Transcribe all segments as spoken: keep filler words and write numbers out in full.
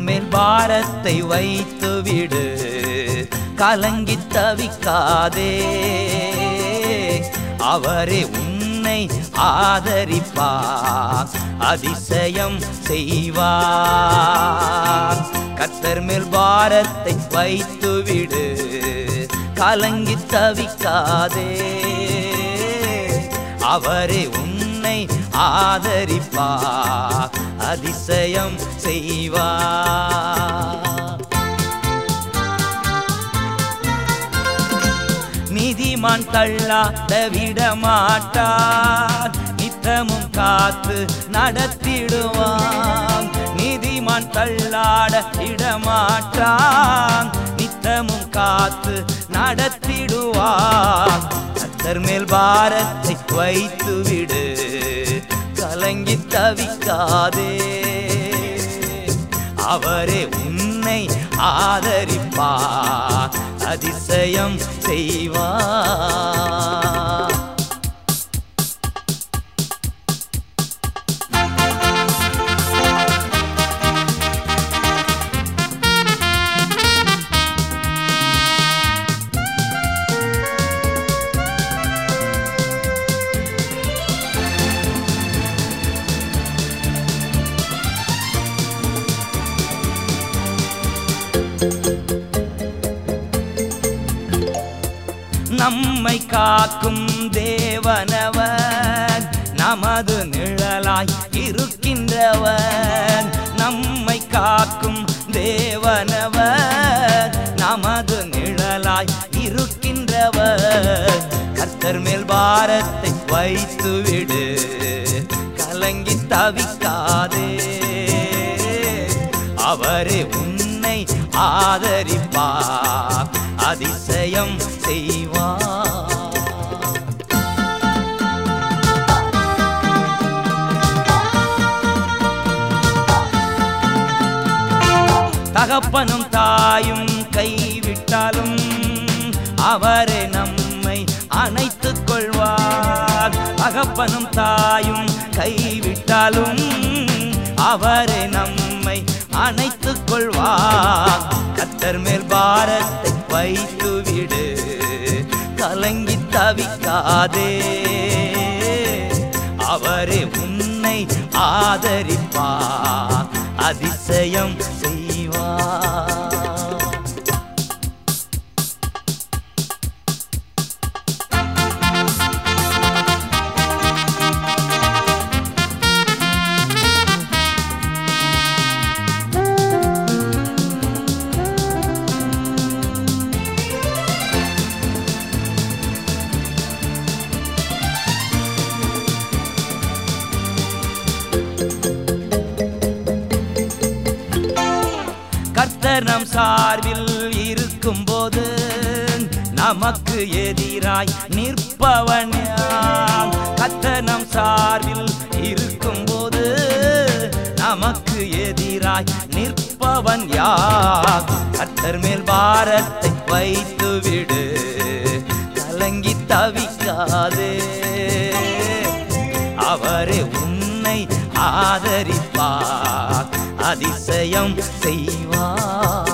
மேல் பாரத்தை வைத்து விடு, கலங்கி தவிக்காதே. அவரே உன்னை ஆதரிப்பார், அதிசயம் செய்வார். கர்த்தர் மேல் பாரத்தை வைத்து விடு, கலங்கி தவிக்காதே. அவரே உன்னை ஆதரிப்பார், அதிசயம் செய்வார். நீதிமான் தள்ளாட விடமாட்டார், நித்தமும் காத்து நடத்திடுவான். நீதிமான் தள்ளாட விடமாட்டான், நித்தமும் காத்து நடத்திடுவான். கர்த்தர் மேல் பாரத்தை வைத்து விடு, கலங்கி தவிக்காதே. அவரே உன்னை ஆதரிப்பார், அதிசயம் செய்வார். நம்மை காக்கும் தேவனவன், நமது நிழலாய் இருக்கின்றவன். நம்மை காக்கும் தேவனவன், நமது நிழலாய் இருக்கின்றவன். கர்த்தர் மேல் பாரத்தை வைத்து விடு, கலங்கி தவிக்காதே. அவரே உன்னை ஆதரிப்பார், அதிசயம் செய்வார். தகப்பனும் தாயும் கைவிட்டாலும் அவரே நம்மை அணைத்துக் கொள்வார். தகப்பனும் தாயும் கைவிட்டாலும் அவரே நம்மை அணைத்துக் கொள்வார். கர்த்தர் மேல் பாரத்தை வைத்து விடு, கலங்கி தவிக்காதே. அவரே உன்னை ஆதரிப்பார், அதிசயம் செய்வார். கர்த்தர் நம் சார்பில் இருக்கும்போது நமக்கு எதிராய் நிற்பவன் யார்? கர்த்தர் நம் சார்பில் இருக்கும்போது நமக்கு எதிராய் நிற்பவன் யார்? கர்த்தர் மேல் பாரத்தை வைத்து விடு, கலங்கி தவிக்காதே. அவரே உன்னை ஆதரிப்பார், அதிசயம் செய்வார்.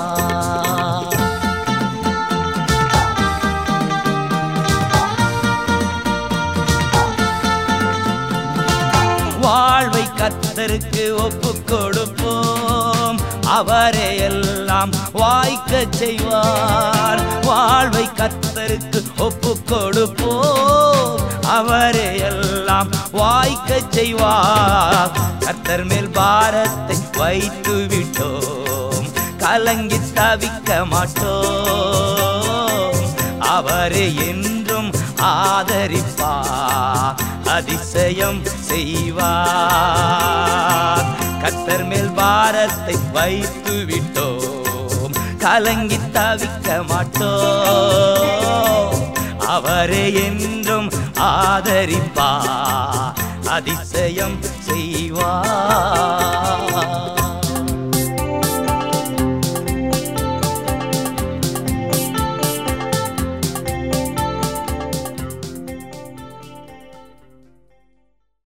வாழ்வை கர்த்தருக்கு ஒப்புக் கொடுப்போம், அவரே எல்லாம் வாய்க்க செய்வார். வாழ்வை கர்த்தருக்கு ஒப்புக் கொடுப்போம், அவரே எல்லாம் வாய்க்க செய்வார். கர்த்தர் மேல் பாரத்தை வைத்து விட்டோம், கலங்கி தவிக்க மாட்டோம். அவரே என்றும் ஆதரிப்பார், அதிசயம் செய்வார். கர்த்தர் மேல் பாரத்தை வைத்து விட்டோம், கலங்கி தவிக்க மாட்டோம். அவரே என்றும் ஆதரிப்பார், அதிசயம் செய்வார்.